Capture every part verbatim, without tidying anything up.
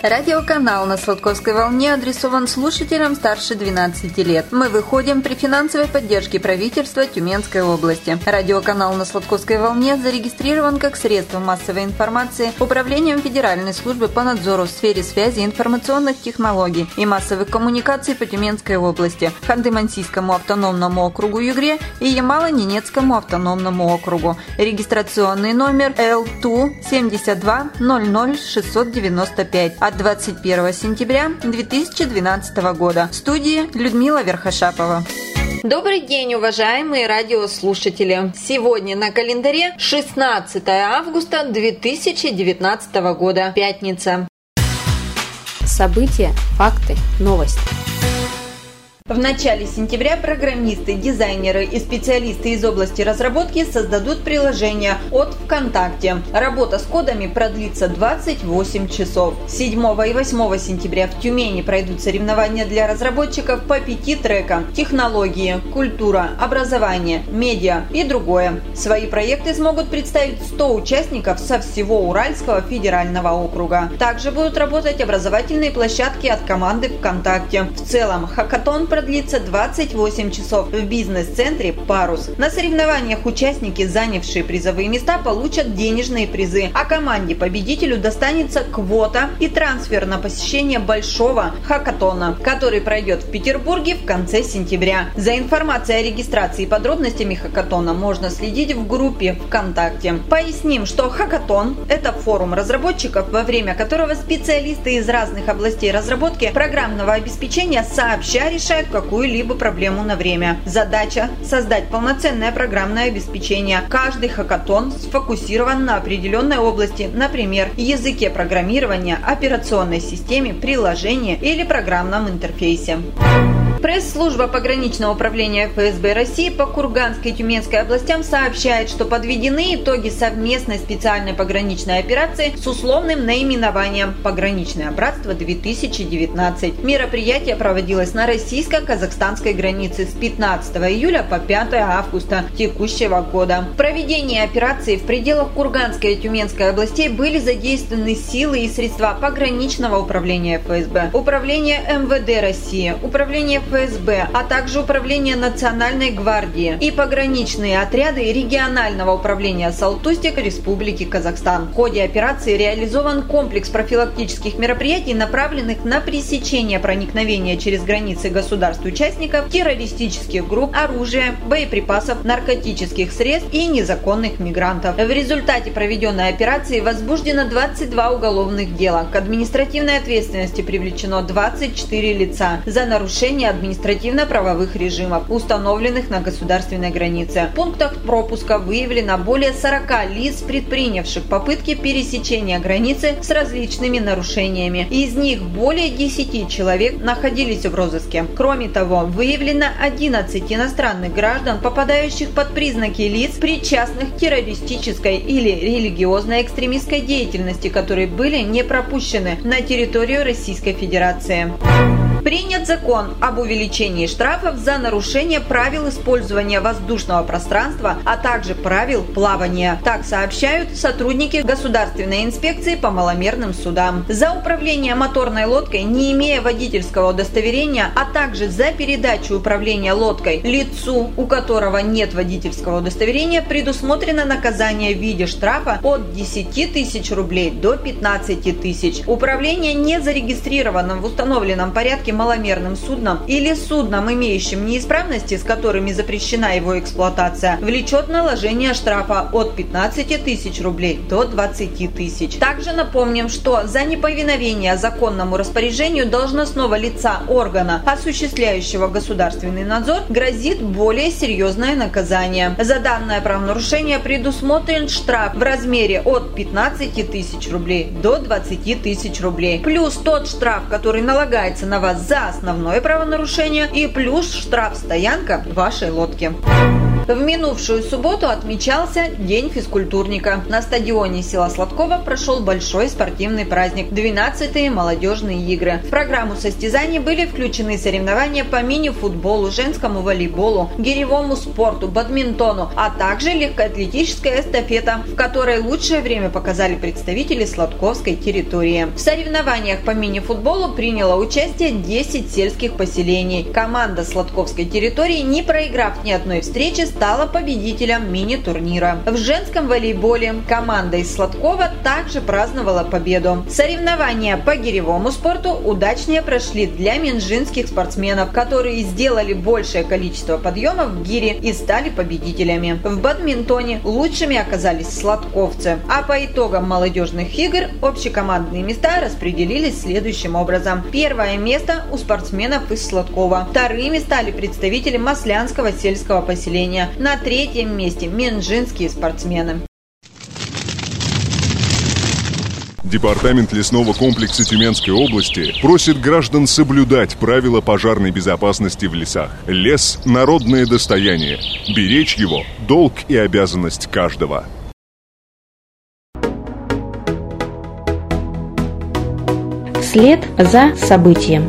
Радиоканал на Сладковской волне адресован слушателям старше двенадцати лет. Мы выходим при финансовой поддержке правительства Тюменской области. Радиоканал на Сладковской волне зарегистрирован как средство массовой информации Управлением Федеральной службы по надзору в сфере связи, информационных технологий и массовых коммуникаций по Тюменской области, Ханты-Мансийскому автономному округу Югре и Ямало-Ненецкому автономному округу. Регистрационный номер эл ту семьдесят два ноль ноль шестьсот девяносто пять от двадцать первого сентября две тысячи двенадцатого года. В студии Людмила Верхошапова. Добрый день, уважаемые радиослушатели! Сегодня на календаре шестнадцатое августа две тысячи девятнадцатого года, пятница. События, факты, новости. В начале сентября программисты, дизайнеры и специалисты из области разработки создадут приложение от ВКонтакте. Работа с кодами продлится двадцать восемь часов. седьмого и восьмого сентября в Тюмени пройдут соревнования для разработчиков по пяти трекам: технологии, культура, образование, медиа и другое. Свои проекты смогут представить сто участников со всего Уральского федерального округа. Также будут работать образовательные площадки от команды ВКонтакте. В целом, хакатон продлится двадцать восемь часов в бизнес-центре «Парус». На соревнованиях участники, занявшие призовые места, получат денежные призы, а команде-победителю достанется квота и трансфер на посещение большого хакатона, который пройдет в Петербурге в конце сентября. За информацией о регистрации и подробностями хакатона можно следить в группе ВКонтакте. Поясним, что хакатон – это форум разработчиков, во время которого специалисты из разных областей разработки программного обеспечения сообща решают какую-либо проблему на время. Задача – создать полноценное программное обеспечение. Каждый хакатон сфокусирован на определенной области, например, языке программирования, операционной системе, приложении или программном интерфейсе. Пресс-служба пограничного управления эф эс бэ России по Курганской и Тюменской областям сообщает, что подведены итоги совместной специальной пограничной операции с условным наименованием «Пограничное братство-две тысячи девятнадцать». Мероприятие проводилось на российско-казахстанской границе с пятнадцатого июля по пятое августа текущего года. В проведении операции в пределах Курганской и Тюменской областей были задействованы силы и средства пограничного управления эф эс бэ, управления эм вэ дэ России, управления эф эс бэ, а также Управление Национальной гвардии и пограничные отряды регионального управления Салтустик Республики Казахстан. В ходе операции реализован комплекс профилактических мероприятий, направленных на пресечение проникновения через границы государств-участников террористических групп, оружия, боеприпасов, наркотических средств и незаконных мигрантов. В результате проведенной операции возбуждено двадцать два уголовных дела. К административной ответственности привлечено двадцать четыре лица за нарушение административно-правовых режимов, установленных на государственной границе. В пунктах пропуска выявлено более сорока лиц, предпринявших попытки пересечения границы с различными нарушениями. Из них более десяти человек находились в розыске. Кроме того, выявлено одиннадцать иностранных граждан, попадающих под признаки лиц, причастных к террористической или религиозной экстремистской деятельности, которые были не пропущены на территорию Российской Федерации. Принят закон об увеличении штрафов за нарушение правил использования воздушного пространства, а также правил плавания. Так сообщают сотрудники Государственной инспекции по маломерным судам. За управление моторной лодкой, не имея водительского удостоверения, а также за передачу управления лодкой лицу, у которого нет водительского удостоверения, предусмотрено наказание в виде штрафа от десяти тысяч рублей до пятнадцати тысяч. Управление незарегистрированным в установленном порядке маломерным судном или судном, имеющим неисправности, с которыми запрещена его эксплуатация, влечет наложение штрафа от пятнадцати тысяч рублей до двадцати тысяч. Также напомним, что за неповиновение законному распоряжению должностного лица органа, осуществляющего государственный надзор, грозит более серьезное наказание. За данное правонарушение предусмотрен штраф в размере от пятнадцати тысяч рублей до двадцати тысяч рублей, плюс тот штраф, который налагается на вас за основное правонарушение, и плюс штраф стоянка вашей лодки. В минувшую субботу отмечался День физкультурника. На стадионе села Сладкова прошел большой спортивный праздник – двенадцатые молодежные игры. В программу состязаний были включены соревнования по мини-футболу, женскому волейболу, гиревому спорту, бадминтону, а также легкоатлетическая эстафета, в которой лучшее время показали представители Сладковской территории. В соревнованиях по мини-футболу приняло участие десять сельских поселений. Команда Сладковской территории, не проиграв ни одной встречи, стала победителем мини-турнира. В женском волейболе команда из Сладкова также праздновала победу. Соревнования по гиревому спорту удачнее прошли для минжинских спортсменов, которые сделали большее количество подъемов в гире и стали победителями. В бадминтоне лучшими оказались сладковцы. А по итогам молодежных игр общекомандные места распределились следующим образом. Первое место у спортсменов из Сладкова. Вторыми стали представители Маслянского сельского поселения. На третьем месте минжинские спортсмены. Департамент лесного комплекса Тюменской области просит граждан соблюдать правила пожарной безопасности в лесах. Лес – народное достояние. Беречь его – долг и обязанность каждого. Вслед за событием.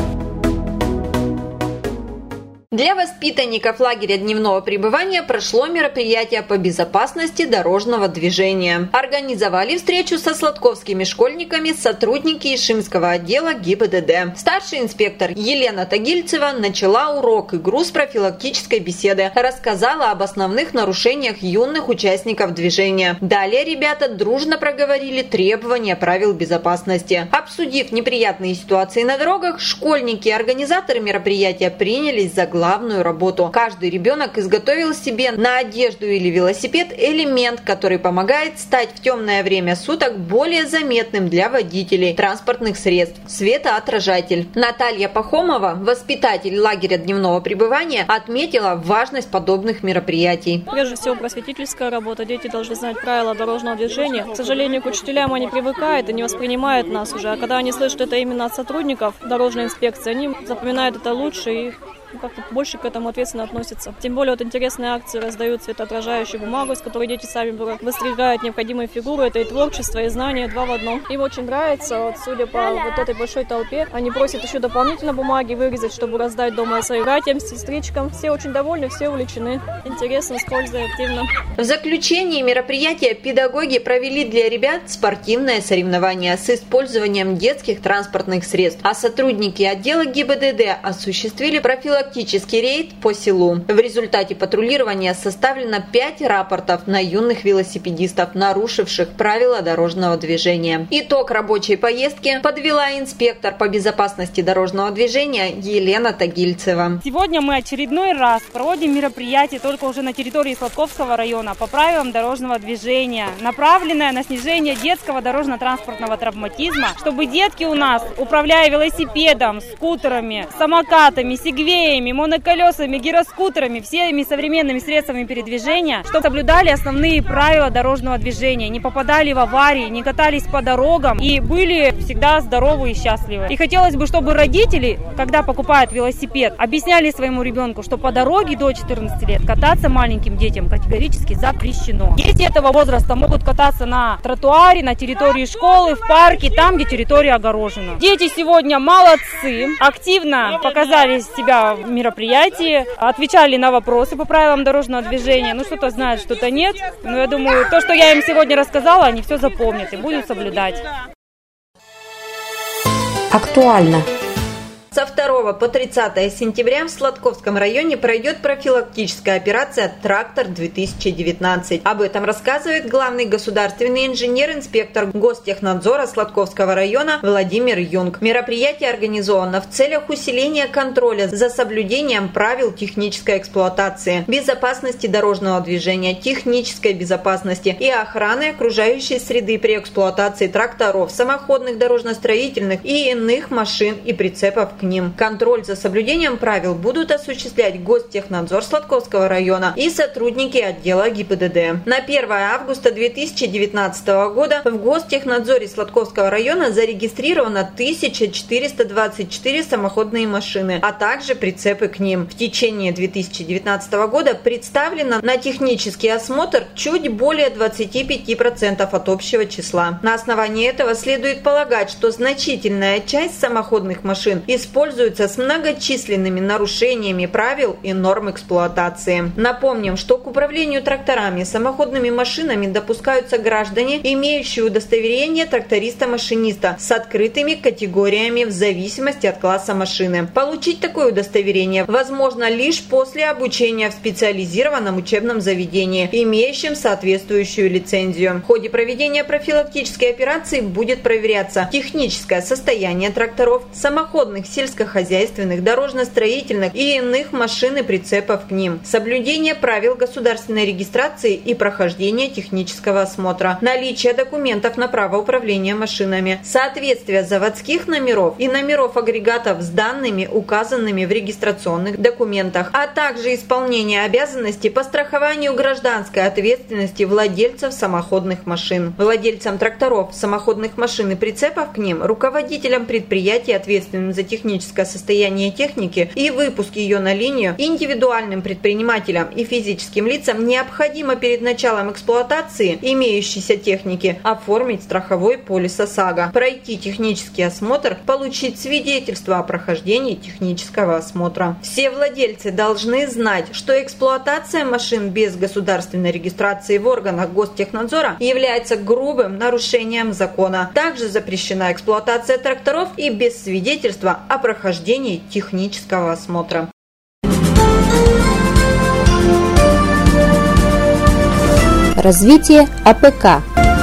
Для воспитанников лагеря дневного пребывания прошло мероприятие по безопасности дорожного движения. Организовали встречу со сладковскими школьниками сотрудники Ишимского отдела ГИБДД. Старший инспектор Елена Тагильцева начала урок игру с профилактической беседы, рассказала об основных нарушениях юных участников движения. Далее ребята дружно проговорили требования правил безопасности. Обсудив неприятные ситуации на дорогах, школьники и организаторы мероприятия принялись за главное главную работу. Каждый ребенок изготовил себе на одежду или велосипед элемент, который помогает стать в темное время суток более заметным для водителей транспортных средств – светоотражатель. Наталья Пахомова, воспитатель лагеря дневного пребывания, отметила важность подобных мероприятий. Прежде всего, просветительская работа. Дети должны знать правила дорожного движения. К сожалению, к учителям они привыкают и не воспринимают нас уже. А когда они слышат это именно от сотрудников дорожной инспекции, они запоминают это лучше и как-то больше к этому ответственно относятся. Тем более вот интересные акции раздают светоотражающую бумагу, из которой дети сами выстригают необходимые фигуры. Это и творчество, и знания, два в одном. Им очень нравится, вот, судя по вот этой большой толпе, они просят еще дополнительно бумаги вырезать, чтобы раздать дома своим братьям, сестричкам. Все очень довольны, все увлечены. Интересно, с пользой, активно. В заключении мероприятия педагоги провели для ребят спортивное соревнование с использованием детских транспортных средств, а сотрудники отдела ГИБДД осуществили профилактику Практический рейд по селу. В результате патрулирования составлено пять рапортов на юных велосипедистов, нарушивших правила дорожного движения. Итог рабочей поездки подвела инспектор по безопасности дорожного движения Елена Тагильцева. Сегодня мы очередной раз проводим мероприятие, только уже на территории Сладковского района, по правилам дорожного движения, направленное на снижение детского дорожно-транспортного травматизма, чтобы детки у нас, управляя велосипедом, скутерами, самокатами, сегвеями, моноколесами, гироскутерами, всеми современными средствами передвижения, чтобы соблюдали основные правила дорожного движения, не попадали в аварии, не катались по дорогам и были всегда здоровы и счастливы. И хотелось бы, чтобы родители, когда покупают велосипед, объясняли своему ребенку, что по дороге до четырнадцати лет кататься маленьким детям категорически запрещено. Дети этого возраста могут кататься на тротуаре, на территории школы, в парке, там, где территория огорожена. Дети сегодня молодцы, активно показали себя в мероприятии, отвечали на вопросы по правилам дорожного движения. Ну, что-то знают, что-то нет. Но я думаю, то, что я им сегодня рассказала, они все запомнят и будут соблюдать. Актуально. Со второго по тридцатое сентября в Сладковском районе пройдет профилактическая операция «Трактор-две тысячи девятнадцать». Об этом рассказывает главный государственный инженер-инспектор Гостехнадзора Сладковского района Владимир Юнг. Мероприятие организовано в целях усиления контроля за соблюдением правил технической эксплуатации, безопасности дорожного движения, технической безопасности и охраны окружающей среды при эксплуатации тракторов, самоходных дорожно-строительных и иных машин и прицепов к ним. Контроль Контроль за соблюдением правил будут осуществлять Гостехнадзор Сладковского района и сотрудники отдела ГИБДД. На первое августа две тысячи девятнадцатого года в Гостехнадзоре Сладковского района зарегистрировано тысяча четыреста двадцать четыре самоходные машины, а также прицепы к ним. В течение две тысячи девятнадцатого года представлено на технический осмотр чуть более двадцати пяти процентов от общего числа. На основании этого следует полагать, что значительная часть самоходных машин используется с многочисленными нарушениями правил и норм эксплуатации. Напомним, что к управлению тракторами, самоходными машинами допускаются граждане, имеющие удостоверение тракториста-машиниста с открытыми категориями в зависимости от класса машины. Получить такое удостоверение возможно лишь после обучения в специализированном учебном заведении, имеющем соответствующую лицензию. В ходе проведения профилактической операции будет проверяться техническое состояние тракторов, самоходных сельскохозяйственных, дорожно-строительных и иных машин и прицепов к ним, соблюдение правил государственной регистрации и прохождение технического осмотра, наличие документов на право управления машинами, соответствие заводских номеров и номеров агрегатов с данными, указанными в регистрационных документах, а также исполнение обязанностей по страхованию гражданской ответственности владельцев самоходных машин. Владельцам тракторов, самоходных машин и прицепов к ним, руководителям предприятий, ответственным за техническое состояние техники и выпуск ее на линию, индивидуальным предпринимателям и физическим лицам необходимо перед началом эксплуатации имеющейся техники оформить страховой полис ОСАГО, пройти технический осмотр, получить свидетельство о прохождении технического осмотра. Все владельцы должны знать, что эксплуатация машин без государственной регистрации в органах Гостехнадзора является грубым нарушением закона. Также запрещена эксплуатация тракторов и без свидетельства о прохождении технического осмотра. Развитие АПК.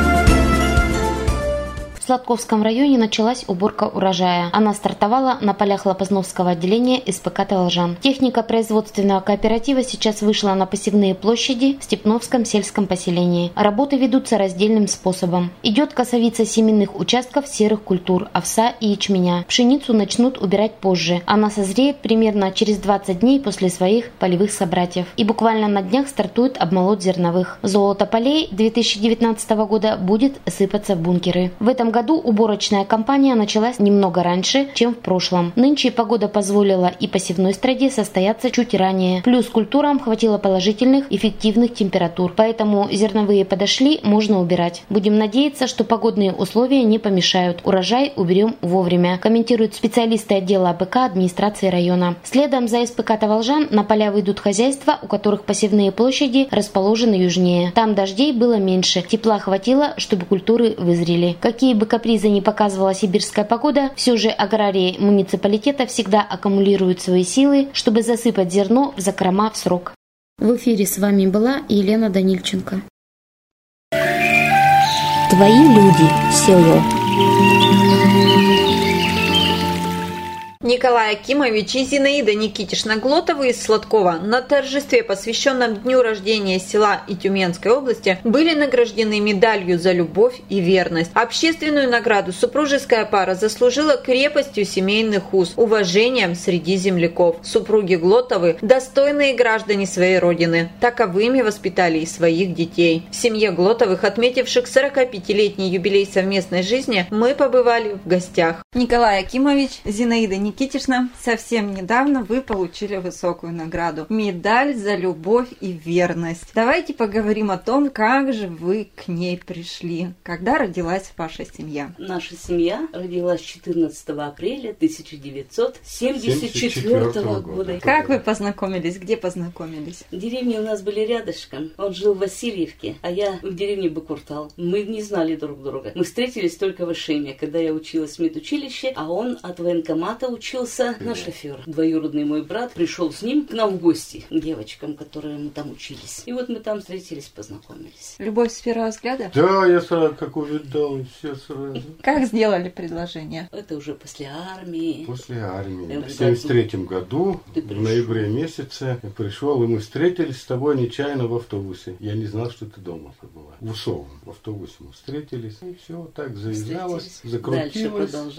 В Сладковском районе началась уборка урожая. Она стартовала на полях Лопазновского отделения СПК «Таволжан». Техника производственного кооператива сейчас вышла на посевные площади в Степновском сельском поселении. Работы ведутся раздельным способом. Идет косовица семенных участков серых культур, овса и ячменя. Пшеницу начнут убирать позже. Она созреет примерно через двадцать дней после своих полевых собратьев. И буквально на днях стартует обмолот зерновых. Золото полей две тысячи девятнадцатого года будет сыпаться в бункеры. В этом году В году уборочная кампания началась немного раньше, чем в прошлом. Нынче погода позволила и посевной страде состояться чуть ранее. Плюс культурам хватило положительных эффективных температур, поэтому зерновые подошли, можно убирать. Будем надеяться, что погодные условия не помешают. Урожай уберем вовремя, комментируют специалисты отдела АПК администрации района. Следом за СПК «Таволжан» на поля выйдут хозяйства, у которых посевные площади расположены южнее. Там дождей было меньше, тепла хватило, чтобы культуры вызрели. Какие бы капризы не показывала сибирская погода, все же аграрии муниципалитета всегда аккумулируют свои силы, чтобы засыпать зерно в закрома в срок. В эфире с вами была Елена Данильченко. Твои люди. Село. Николай Акимович и Зинаида Никитишна Глотовы из Сладкова на торжестве, посвященном дню рождения села и Тюменской области, были награждены медалью за любовь и верность. Общественную награду супружеская пара заслужила крепостью семейных уз, уважением среди земляков. Супруги Глотовы – достойные граждане своей родины. Таковыми воспитали и своих детей. В семье Глотовых, отметивших сорокапятилетний юбилей совместной жизни, мы побывали в гостях. Николай Акимович, Зинаида Никитишна, совсем недавно вы получили высокую награду – медаль за любовь и верность. Давайте поговорим о том, как же вы к ней пришли, когда родилась ваша семья. Наша семья родилась четырнадцатого апреля тысяча девятьсот семьдесят четвёртого года. Как вы познакомились? Где познакомились? Деревни у нас были рядышком. Он жил в Васильевке, а я в деревне Бакуртал. Мы не знали друг друга. Мы встретились только в Ишиме, когда я училась в медучилище, а он от военкомата учился на шофера. Двоюродный мой брат пришел с ним к нам в гости, к девочкам, которые мы там учились. И вот мы там встретились, познакомились. Любовь с первого взгляда? Да, я сразу как увидал, все сразу. Как сделали предложение? Это уже после армии. После армии. В семьдесят третьем году, в ноябре месяце, я пришел, и мы встретились с тобой нечаянно в автобусе. Я не знал, что ты дома была. В Усовом. В автобусе мы встретились, и все так завязалось, закрутилось. Дальше продолжалось.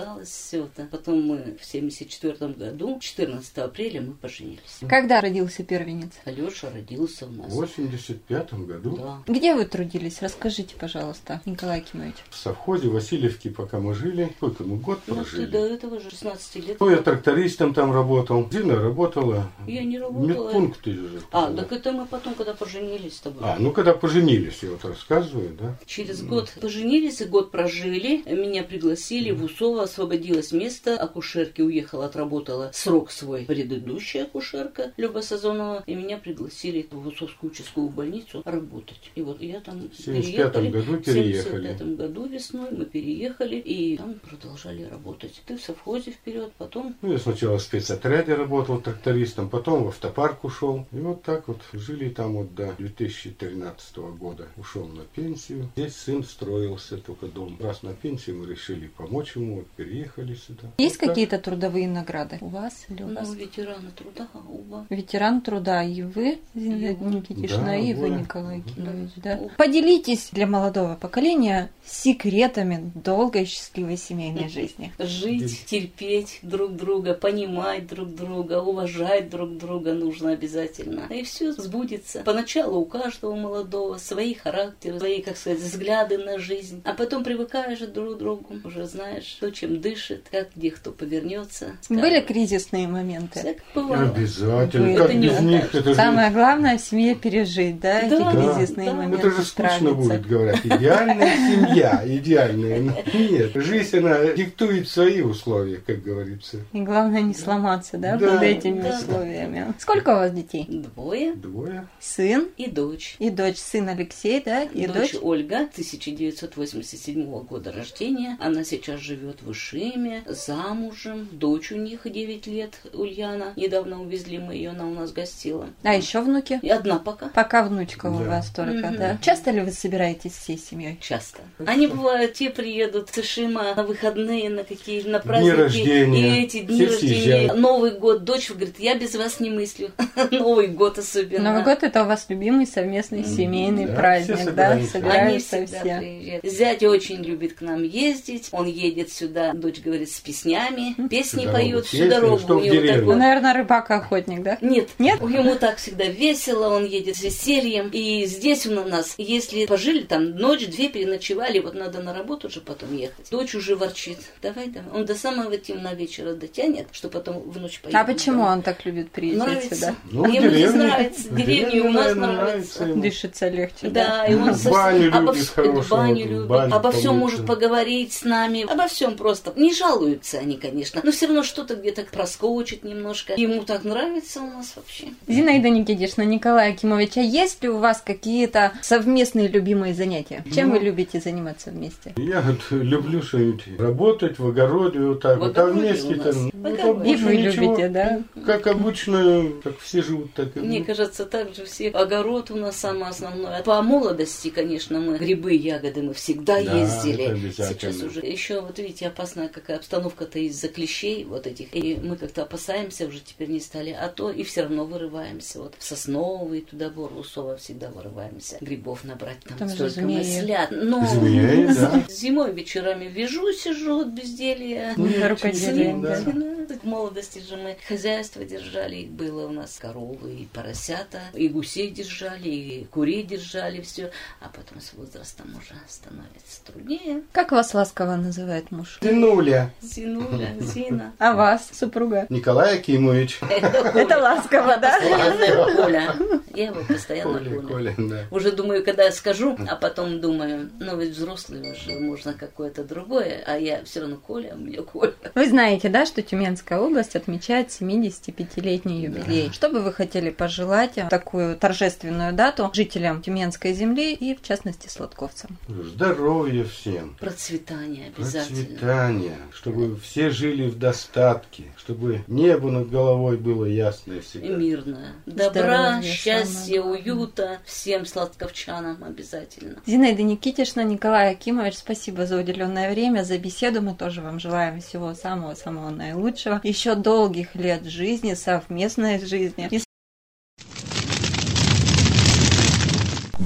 осталось все это. Потом мы в семьдесят четвёртом году, четырнадцатого апреля, мы поженились. Когда родился первенец? Алеша родился у нас. В восемьдесят пятом году. Да. Где вы трудились? Расскажите, пожалуйста, Николай Акимович. В совхозе Васильевке, пока мы жили, сколько мы год Ну, прожили. ты до этого же шестнадцати лет. Ну, я трактористом там работал. Зина работала. Я не В работала. медпункте же. А, так это мы потом, когда поженились с тобой. А, ну когда поженились, я вот рассказываю, да? Через год поженились и год прожили. Меня пригласили в Усово, освободилось место. Акушерки уехала, отработала срок свой предыдущая акушерка Люба Сазонова. И меня пригласили в Усовскую участковую больницу работать. И вот я там В семьдесят пятом году В переехали. семьдесят пятом году весной мы переехали и там продолжали работать. Ты в совхозе вперед, потом... Ну, я сначала в спецотряде работал трактористом, потом в автопарк ушел. И вот так вот жили там вот до две тысячи тринадцатого года. Ушел на пенсию. Здесь сын строился, только дом. Раз на пенсию мы решили помочь ему, вот переехали сюда. Есть вот так. какие-то трудовые награды у вас или у вас? Ну, ветераны труда, оба. Ветеран труда, и вы, Зинаида Никитишна, Да, и вы, Оля. Николай Акимович, Да. да? Поделитесь для молодого поколения секретами долгой счастливой семейной жизни. Жить, терпеть друг друга, понимать друг друга, уважать друг друга нужно обязательно. И все сбудется. Поначалу у каждого молодого свои характеры, свои, как сказать, взгляды на жизнь. А потом привыкаешь друг к другу, уже знаешь, кто чем дышит, как где кто повернется. Были кризисные моменты? Всяко бывало. Обязательно. Вы- Как это не без них? Это же, Самое главное в семье пережить, да, эти Да, кризисные да. моменты. это же скучно справиться. будет, говорят. Идеальная семья, идеальная. Нет, жизнь, она диктует свои условия, как говорится. И главное не сломаться, да, Да, под этими да. условиями. Сколько у вас детей? Двое Двое. Сын и дочь. и дочь. Сын Алексей, да, и дочь, дочь. Ольга, тысяча девятьсот восемьдесят седьмого года рождения. Она сейчас живет в Ишиме, замужем. Дочь у них девять лет, Ульяна. Недавно увезли мы ее, она у нас гостила. А еще внуки? И одна пока. Пока внучка у Да. вас только, Мгм. да? Часто ли вы собираетесь всей семьей? Часто. Они бывают, те приедут с Ишима на выходные, на какие на праздники. рождения. И эти дни Все рождения. съезжают. Новый год. Дочь говорит, я без вас не мыслю. Новый год особенно. Новый год это у вас любимый совместный семейный Да, праздник, все да? собираются. Собираются Они всегда все. приезжают. Зять очень любит к нам ездить. Он едет сюда, дочь говорит, с песнями. Песни Всю поют дорогу всю песни, дорогу. что У в него деревне. такой- Ну, наверное, рыбак-охотник, да? Нет, Нет? Ему так всегда весело, он едет с весельем. И здесь он у нас, если пожили там ночь-две, переночевали, вот надо на работу уже потом ехать. Дочь уже ворчит. Давай, давай. Он до самого темного вечера дотянет, что потом в ночь поедет. А почему он так любит приезжать Нравится. сюда? Ну, А ему здесь деревня- нравится. Деревня деревня, у нас наверное, нравится. ему. Дышится легче, Да, и он со- Баню обо любит вс- хорошую, баню вот, любит, баню обо всем помыться. может поговорить с нами, обо всем просто. Не жалуются они, конечно, но все равно что-то где-то проскочит немножко. Ему так нравится у нас вообще. Зинаида Никитишна, Николай Акимович, а есть ли у вас какие-то совместные любимые занятия? Чем Ну, вы любите заниматься вместе? Я вот люблю что-нибудь работать в огороде, вот так В вот. А огороде вместе у там, нас. ну, В вот огороде. И больше вы ничего. любите, да? Как обычно, как все живут, так и Мне мы. кажется, так же все. Огород у нас самое основное. По молодости, конечно, мы грибы, ягоды мы всегда Да, ездили. это обязательно. Сейчас уже. Еще, вот видите, опасная какая обстановка-то из-за клещей вот этих. И мы как-то опасаемся, уже теперь не стали. А то и все равно вырываемся. Вот в Сосновый, туда в Урусово всегда вырываемся. Грибов набрать там, Там же столько змеи. мыслят. Но Змеи, да. зимой вечерами вяжу, сижу от безделья. На рукоделие, Сын, да. сын, В молодости же мы хозяйство держали, их было у нас коровы и поросята, и гусей держали, и курей держали, все. А потом с возрастом уже становится труднее. Как вас ласково называет муж? Тянуля. Зинуля, Зина. А вас, супруга? Николай Акимович. Это ласково, да? Постоянно Коля. Я его постоянно Коля, Коля. Коля, да. Уже думаю, когда я скажу, а потом думаю, ну ведь взрослый уже, можно какое-то другое, а я все равно Коля, у меня Коля. Вы знаете, да, что Тюменская область отмечает семидесятипятилетний юбилей. Что бы вы хотели пожелать в такую торжественную дату жителям Тюменской земли и, в частности, сладковцам? Здоровья всем. Процветание обязательно. Процветание, чтобы все жили в достатке, чтобы небо над головой было ясное И всегда. мирное. Добра, Здоровье, счастья, самое главное. уюта всем сладковчанам обязательно. Зинаида Никитишна, Николай Акимович, спасибо за уделенное время, за беседу. Мы тоже вам желаем всего самого-самого наилучшего. Еще долгих лет жизни, совместной жизни. И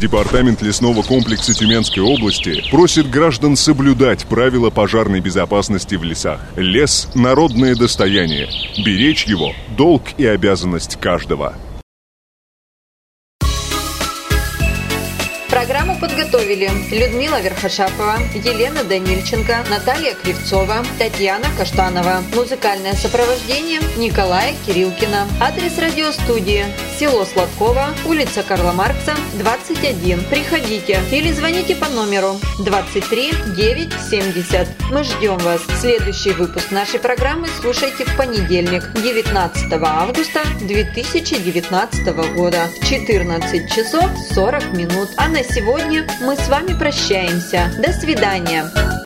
Департамент лесного комплекса Тюменской области просит граждан соблюдать правила пожарной безопасности в лесах. Лес – народное достояние. Беречь его – долг и обязанность каждого. Программу подготовили Людмила Верхошапова, Елена Данильченко, Наталья Кривцова, Татьяна Каштанова. Музыкальное сопровождение Николая Кирилкина. Адрес радиостудии: село Сладково, улица Карла Маркса, двадцать один. Приходите или звоните по номеру двадцать три девять семьдесят. Мы ждем вас. Следующий выпуск нашей программы слушайте в понедельник, девятнадцатого августа две тысячи девятнадцатого года в четырнадцать часов сорок минут. А на сегодня мы с вами прощаемся. До свидания.